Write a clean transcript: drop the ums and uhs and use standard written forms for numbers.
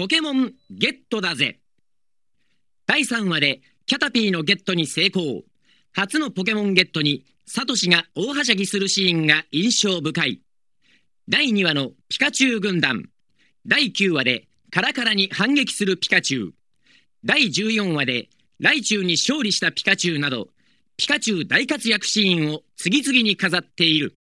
ポケモンゲットだぜ。第3話でキャタピーのゲットに成功。初のポケモンゲットにサトシが大はしゃぎするシーンが印象深い。第2話のピカチュウ軍団。第9話でカラカラに反撃するピカチュウ。第14話でライチュウに勝利したピカチュウなど、ピカチュウ大活躍シーンを次々に飾っている。